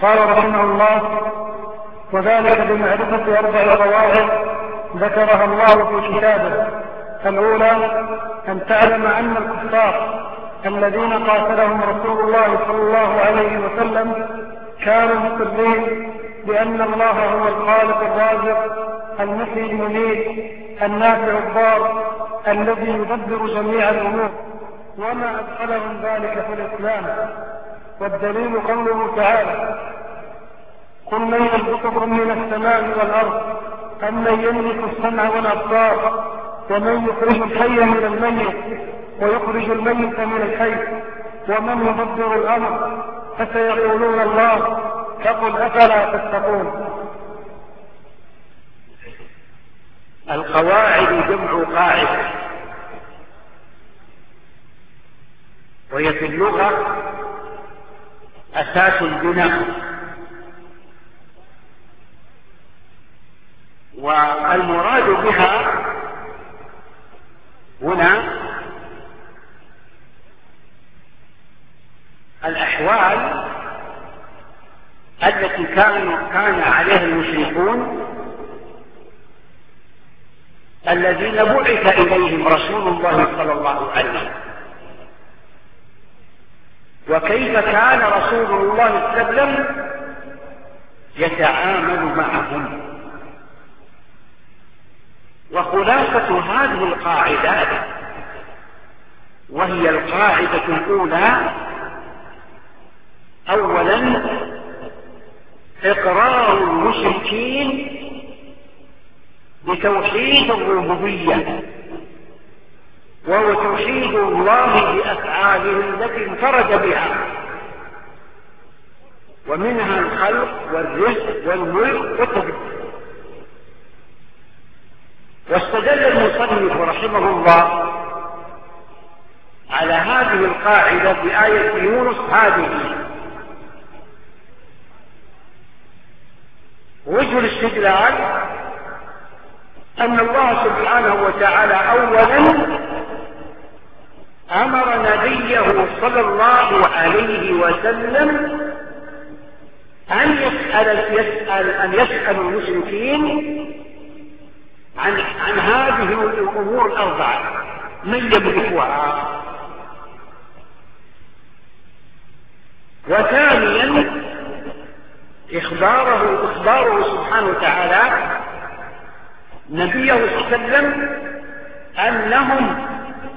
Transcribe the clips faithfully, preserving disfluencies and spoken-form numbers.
قال رحمه الله: وذلك بمعرفة أربع قواعد ذكرها الله في كتابه. الأولى أن تعلم أن الكفار الذين قاتلهم رسول الله صلى الله عليه وسلم كانوا مقرين بأن الله هو الخالق الرازق المحيي المميت النافع الضار الذي يدبر جميع الأمور، وما أدخلهم ذلك في الإسلام. والدليل قوله تعالى: قل من يرزقكم من السماء والأرض أمن يملك السمع والأبصار ومن يخرج الحي من الميت ويخرج الميت من الحي ومن يدبر الأمر فسيقولون الله فقل أفلا تتقون. القواعد جمع قاعدة، وهي في اللغة أساس البناء، والمراد بها هنا الأحوال التي كانوا كان عليها المشركون الذين بعث إليهم رسول الله صلى الله عليه وسلم، وكيف كان رسول الله صلى الله عليه وسلم يتعامل معهم. وخلاصة هذه القاعدة وهي القاعدة الأولى: أولا إقرار المشركين بتوحيد الربوبية، وهو توحيد الله بأفعاله التي انفرد بها، ومنها الخلق والرزق والملك والتدبير. واستدل المصنف رحمه الله على هذه القاعدة بآية يونس هذه. وجه الاستدلال أن الله سبحانه وتعالى أولا أمر نبيه صلى الله عليه وسلم أن يسأل, يسأل, أن يسأل المشركين عن, عن هذه الأمور الأربعة: من يملكها؟ وثانيا إخباره, إخباره سبحانه وتعالى نبيه صلى الله عليه وسلم أنهم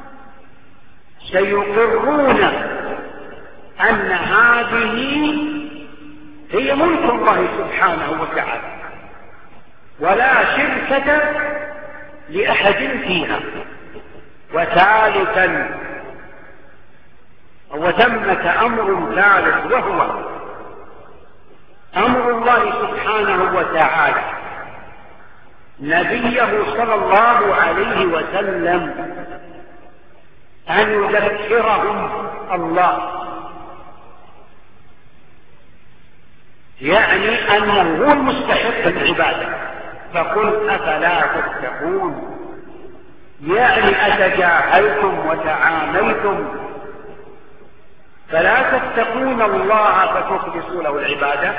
سيقرون أن هذه هي ملك الله سبحانه وتعالى ولا شركة لأحد فيها. وثالثا وثمة أمر ثالث، وهو أمر الله سبحانه وتعالى نبيه صلى الله عليه وسلم أن يذكرهم الله، يعني أنه هو المستحق العبادة، فقل أفلا تتقون، يعني أتجاهلتم وتعاملتم فلا تتقون الله فتخلصوا له العبادة.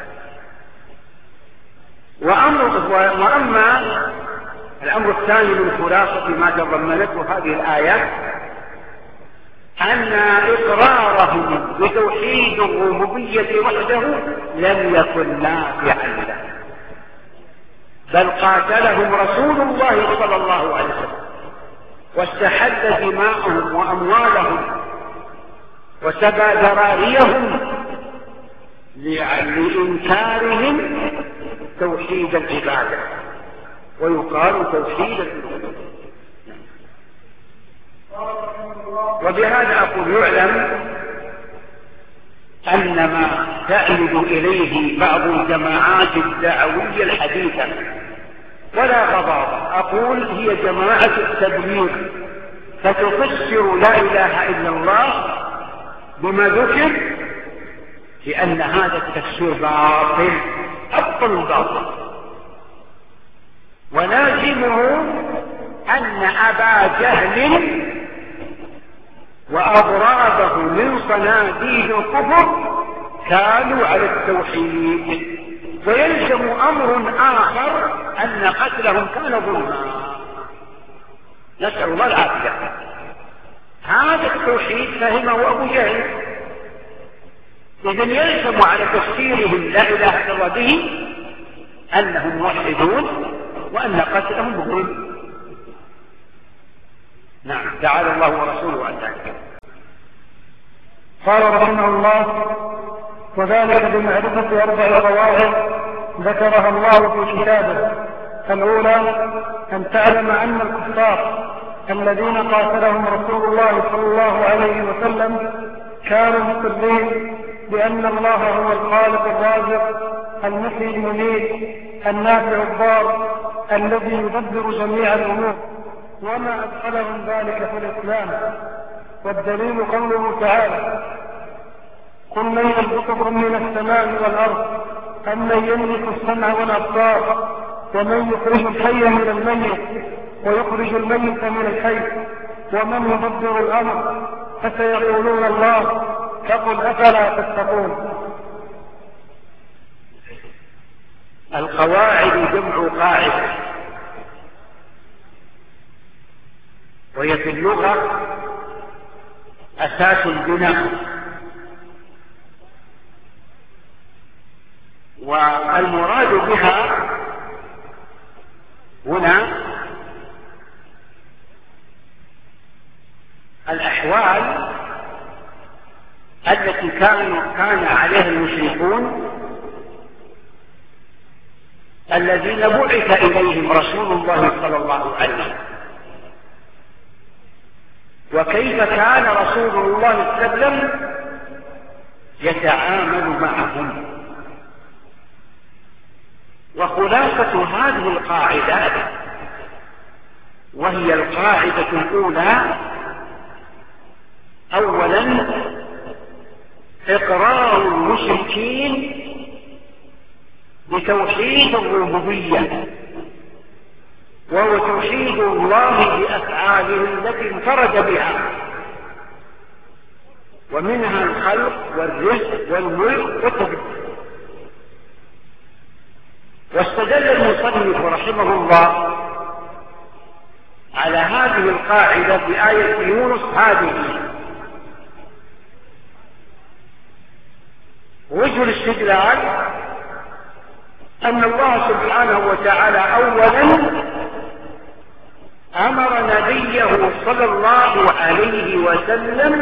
وأما الأمر الثاني من خلاصة ما تضمنته هذه الآية أن إقرارهم بتوحيد الربوبية وحده لم يكن نافعا له، بل قاتلهم رسول الله صلى الله عليه وسلم واستحل دماءهم وأموالهم وسبى ذراريهم لإنكارهم توحيد العبادة، ويقال توحيد الألوهية. وبهذا أقول يعلم أن ما تأمل إليه بعض الجماعات الدعوية الحديثة ولا غضاضة، أقول هي جماعة التبليغ، فتفسر لا إله إلا الله بما ذكر، لأن هذا التفسير باطل أبطل باطل. ولازمه أن أبا جهل وأضرابه من صناديد الكفر احتالوا على التوحيد، ويلزم أمر آخر أن قتلهم كان ظلما، نسأل الله العافية. هذا التوحيد فهمه أبو جهل، إذن يلزم على تفسيرهم لا إله إلا الله به أنهم موحدون وأن قتلهم ظلم. نعم، تعالى الله ورسوله عن ذلك. قال رحمه الله: وذلك بمعرفة أربع قواعد ذكرها الله في كتابه. الأولى أن تعلم أن الكفار الذين قاتلهم رسول الله صلى الله عليه وسلم كانوا مقرين بأن الله هو الخالق الرازق المحيي المميت النافع الضار الذي يدبر جميع الأمور، وما أدخلهم ذلك في الإسلام. والدليل قوله تعالى: قل من يرزقكم من السماء والأرض أمن يملك السمع والأبصار ومن يخرج الحي من الميت ويخرج الميت من الحي ومن يدبر الأمر فسيقولون الله فقل أفلا تتقون. القواعد جمع قاعدة، وهي في اللغة أساس البناء، والمراد بها هنا الأحوال التي كانوا كان عليها المشركون الذين بعث إليهم رسول الله صلى الله عليه وسلم، وكيف كان رسول الله صلى الله عليه وسلم يتعامل معهم. وخلاصة هذه القاعدات، وهي القاعدة الأولى: أولا إقرار المشركين بتوحيد الربوبية، وهو توحيد الله بأفعاله التي انفرد بها، ومنها الخلق والرزق والملك والتدبير. واستدل المصنف رحمه الله على هذه القاعدة بآية يونس هذه. وجه الاستدلال أن الله سبحانه وتعالى أولا أمر نبيه صلى الله عليه وسلم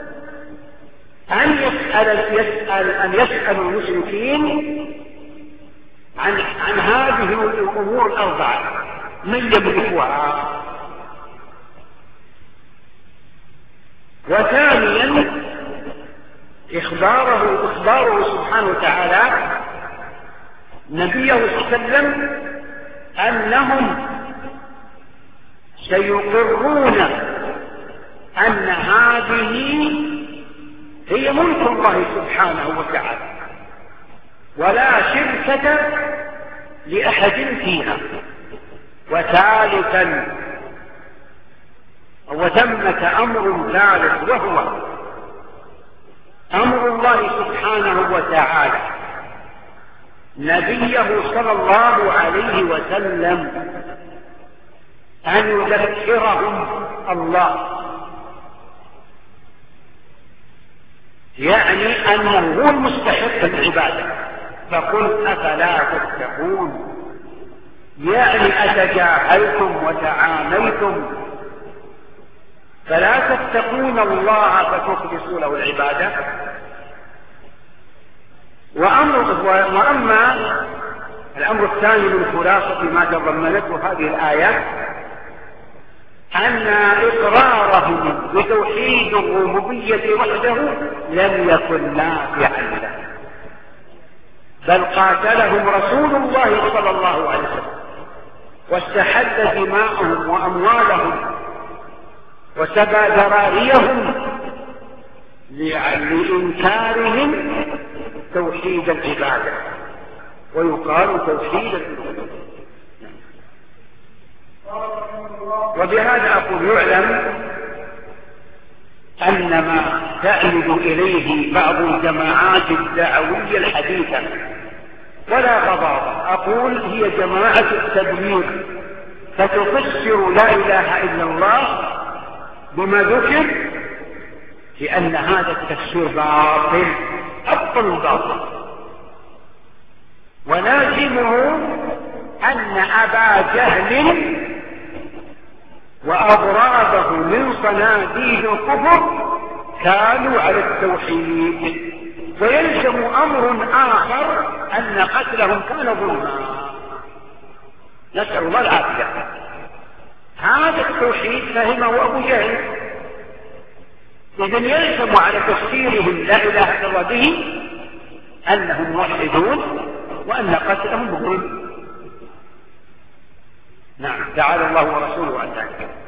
أن يسأل, يسأل, أن يسأل المشركين عن, عن هذه الأمور الأربعة: من يملكها، وثانيا إخباره, إخباره سبحانه وتعالى نبيه صلى الله عليه وسلم أنهم سيقرون أن هذه هي ملك الله سبحانه وتعالى ولا شركة لأحد فيها. وثالثا وثمة أمر ثالث، وهو أمر الله سبحانه وتعالى نبيه صلى الله عليه وسلم أن يذكرهم الله، يعني أنه هو المستحق العبادة، فقل أفلا تتقون، يعني أتجاهلتم وتعاملتم فلا تتقون الله فتخلصوا له العبادة. وأمر وأما الأمر الثاني من خلاصة ما تضمنته هذه الآية أن إقرارهم بتوحيد الربوبية وحده لم يكن نافعا له، بل قاتلهم رسول الله صلى الله عليه وسلم واستحل دماءهم وأموالهم وسبى ذراريهم لإنكارهم توحيد العبادة، ويقال توحيد الربوبية. وبهذا أقول يعلم أن ما تأمل إليه بعض الجماعات الدعوية الحديثة ولا غضاضة، أقول هي جماعة التبليغ، فتفسر لا إله إلا الله بما ذكر، لأن هذا التفسير باطل أبطل باطل، ولازمه أن أبا جهل وأضرابه من صناديد الكفر كانوا على التوحيد، ويلزم أمر آخر أن قتلهم كان ظلما، نسأل الله العافية. هذا التوحيد فهمه أبو جهل، إذن يلزم على تفسيرهم لا إله إلا الله به أنهم موحدون وأن قتلهم ظلم. نعم، تعالى الله ورسوله عن ذلك.